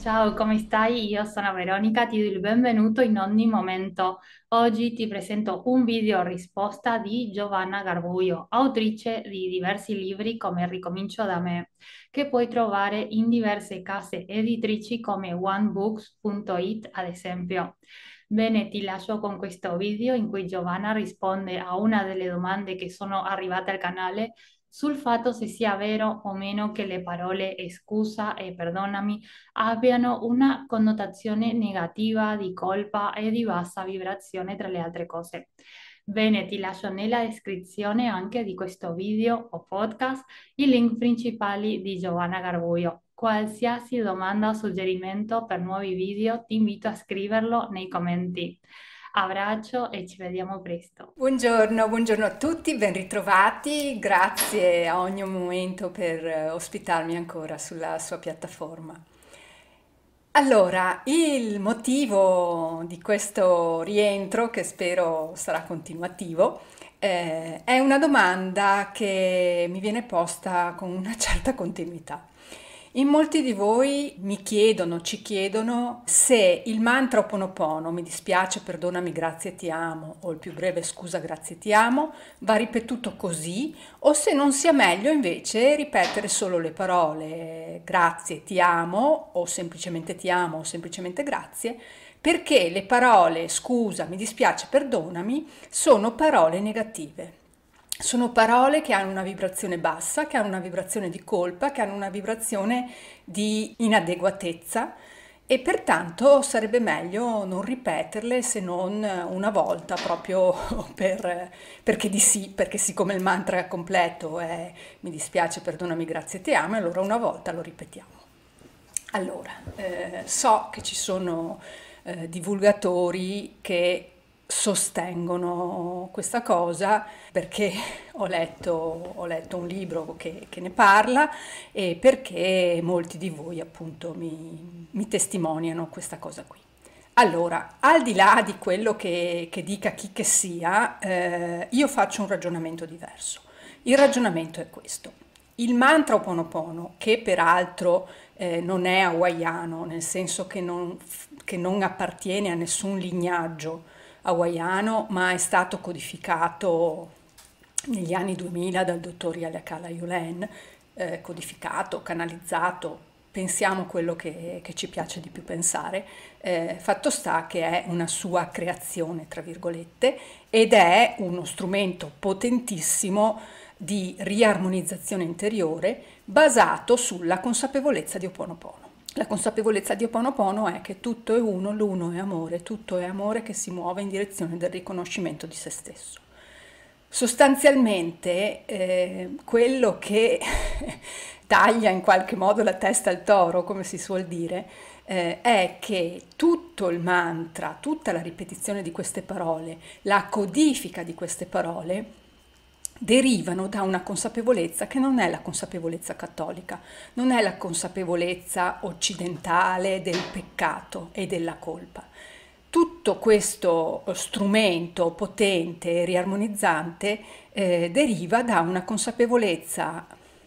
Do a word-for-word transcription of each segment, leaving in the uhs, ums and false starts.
Ciao, come stai? Io sono Veronica, ti do il benvenuto in ogni momento. Oggi ti presento un video risposta di Giovanna Garbuio, autrice di diversi libri come Ricomincio da me, che puoi trovare in diverse case editrici come onebooks punto it, ad esempio. Bene, ti lascio con questo video in cui Giovanna risponde a una delle domande che sono arrivate al canale sul fatto se sia vero o meno che le parole scusa e perdonami abbiano una connotazione negativa di colpa e di bassa vibrazione tra le altre cose. Bene, ti lascio nella descrizione anche di questo video o podcast i link principali di Giovanna Garbuio. Qualsiasi domanda o suggerimento per nuovi video ti invito a scriverlo nei commenti. Abbraccio e ci vediamo presto. Buongiorno, buongiorno a tutti, ben ritrovati, grazie a ogni momento per eh, ospitarmi ancora sulla sua piattaforma. Allora, il motivo di questo rientro, che spero sarà continuativo, eh, è una domanda che mi viene posta con una certa continuità. In molti di voi mi chiedono, ci chiedono se il mantra Ho Oponopono, mi dispiace, perdonami, grazie, ti amo, o il più breve scusa, grazie, ti amo, va ripetuto così, o se non sia meglio invece ripetere solo le parole grazie, ti amo, o semplicemente ti amo, o semplicemente grazie, perché le parole scusa, mi dispiace, perdonami sono parole negative. Sono parole che hanno una vibrazione bassa, che hanno una vibrazione di colpa, che hanno una vibrazione di inadeguatezza e pertanto sarebbe meglio non ripeterle se non una volta, proprio per, perché di sì, perché siccome il mantra completo è mi dispiace, perdonami, grazie, ti amo, allora una volta lo ripetiamo. Allora, eh, so che ci sono eh, divulgatori che sostengono questa cosa perché ho letto, ho letto un libro che, che ne parla e perché molti di voi appunto mi, mi testimoniano questa cosa qui. Allora, al di là di quello che, che dica chi che sia, eh, io faccio un ragionamento diverso. Il ragionamento è questo. Il mantra Ho Oponopono, che peraltro eh, non è hawaiano, nel senso che non, che non appartiene a nessun lignaggio hawaiano, ma è stato codificato negli anni duemila dal dottor Yalakala Yulen, eh, codificato, canalizzato, pensiamo quello che, che ci piace di più pensare, eh, fatto sta che è una sua creazione, tra virgolette, ed è uno strumento potentissimo di riarmonizzazione interiore basato sulla consapevolezza di Ho Oponopono. La consapevolezza di Ho Oponopono è che tutto è uno, l'uno è amore, tutto è amore che si muove in direzione del riconoscimento di se stesso. Sostanzialmente eh, quello che taglia in qualche modo la testa al toro, come si suol dire, eh, è che tutto il mantra, tutta la ripetizione di queste parole, la codifica di queste parole, derivano da una consapevolezza che non è la consapevolezza cattolica, non è la consapevolezza occidentale del peccato e della colpa. Tutto questo strumento potente e riarmonizzante eh, deriva da una consapevolezza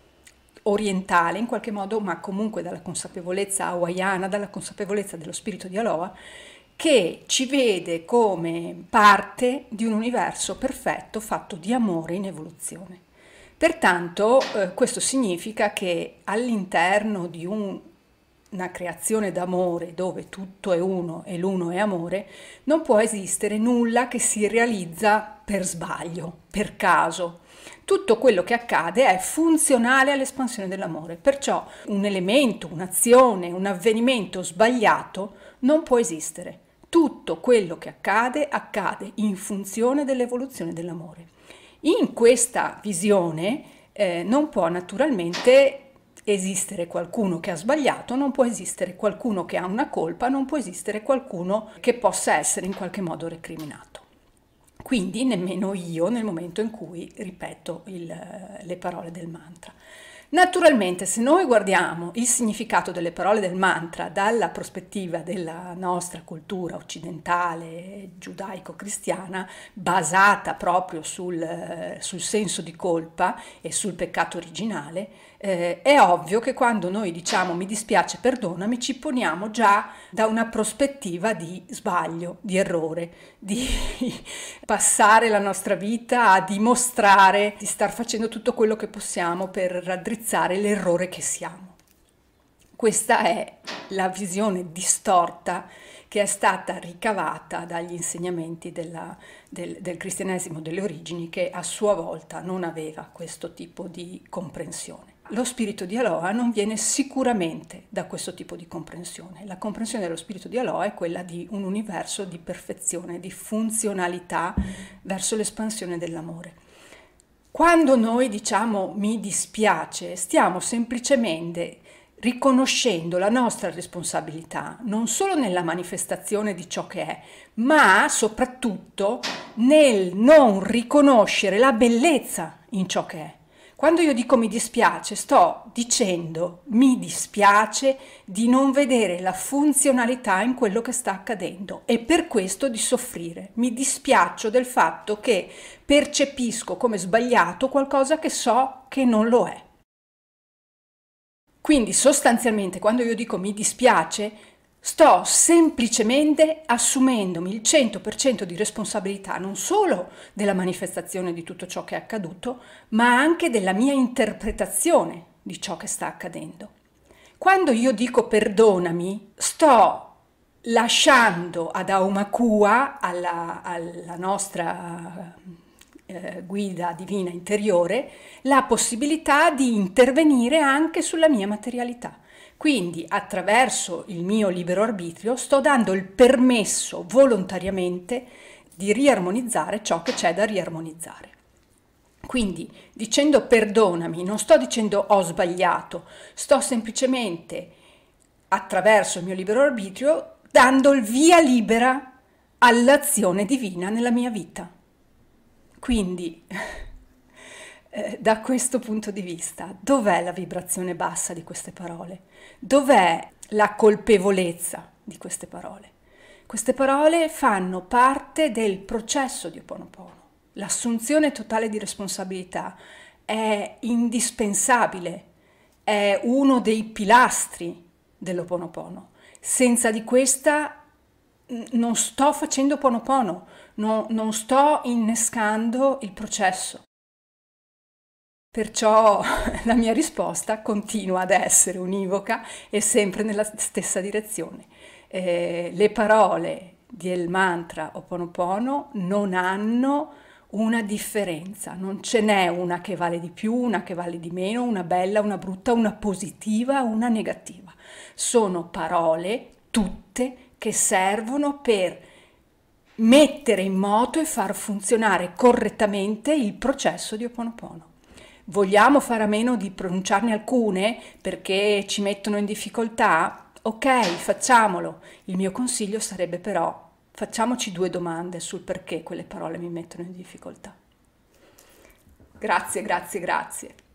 orientale in qualche modo, ma comunque dalla consapevolezza hawaiana, dalla consapevolezza dello spirito di Aloha, che ci vede come parte di un universo perfetto fatto di amore in evoluzione. Pertanto eh, questo significa che all'interno di un, una creazione d'amore dove tutto è uno e l'uno è amore, non può esistere nulla che si realizza per sbaglio, per caso. Tutto quello che accade è funzionale all'espansione dell'amore, perciò un elemento, un'azione, un avvenimento sbagliato non può esistere. Tutto quello che accade accade in funzione dell'evoluzione dell'amore. In questa visione eh, non può naturalmente esistere qualcuno che ha sbagliato, non può esistere qualcuno che ha una colpa, non può esistere qualcuno che possa essere in qualche modo recriminato. Quindi nemmeno io nel momento in cui ripeto il, le parole del mantra. Naturalmente, se noi guardiamo il significato delle parole del mantra dalla prospettiva della nostra cultura occidentale, giudaico-cristiana, basata proprio sul, sul senso di colpa e sul peccato originale, Eh, è ovvio che quando noi diciamo mi dispiace, perdonami, ci poniamo già da una prospettiva di sbaglio, di errore, di passare la nostra vita a dimostrare di star facendo tutto quello che possiamo per raddrizzare l'errore che siamo. Questa è la visione distorta che è stata ricavata dagli insegnamenti della, del, del cristianesimo delle origini, che a sua volta non aveva questo tipo di comprensione. Lo spirito di Aloha non viene sicuramente da questo tipo di comprensione. La comprensione dello spirito di Aloha è quella di un universo di perfezione, di funzionalità verso l'espansione dell'amore. Quando noi diciamo mi dispiace, stiamo semplicemente riconoscendo la nostra responsabilità non solo nella manifestazione di ciò che è, ma soprattutto nel non riconoscere la bellezza in ciò che è. Quando io dico mi dispiace, sto dicendo mi dispiace di non vedere la funzionalità in quello che sta accadendo e per questo di soffrire. Mi dispiaccio del fatto che percepisco come sbagliato qualcosa che so che non lo è. Quindi sostanzialmente quando io dico mi dispiace, sto semplicemente assumendomi il cento per cento di responsabilità non solo della manifestazione di tutto ciò che è accaduto, ma anche della mia interpretazione di ciò che sta accadendo. Quando io dico perdonami, sto lasciando ad Aumakua, alla, alla nostra eh, guida divina interiore, la possibilità di intervenire anche sulla mia materialità. Quindi attraverso il mio libero arbitrio sto dando il permesso volontariamente di riarmonizzare ciò che c'è da riarmonizzare. Quindi dicendo perdonami, non sto dicendo ho sbagliato, sto semplicemente attraverso il mio libero arbitrio dando il via libera all'azione divina nella mia vita. Quindi eh, da questo punto di vista, dov'è la vibrazione bassa di queste parole? Dov'è la colpevolezza di queste parole? Queste parole fanno parte del processo di Ho'oponopono. L'assunzione totale di responsabilità è indispensabile, è uno dei pilastri dell'Ho'oponopono. Senza di questa non sto facendo Ho'oponopono, non, non sto innescando il processo. Perciò la mia risposta continua ad essere univoca e sempre nella stessa direzione. Eh, le parole del mantra Ho'oponopono non hanno una differenza, non ce n'è una che vale di più, una che vale di meno, una bella, una brutta, una positiva, una negativa. Sono parole tutte che servono per mettere in moto e far funzionare correttamente il processo di Ho'oponopono. Vogliamo fare a meno di pronunciarne alcune perché ci mettono in difficoltà? Ok, facciamolo. Il mio consiglio sarebbe però facciamoci due domande sul perché quelle parole mi mettono in difficoltà. Grazie, grazie, grazie.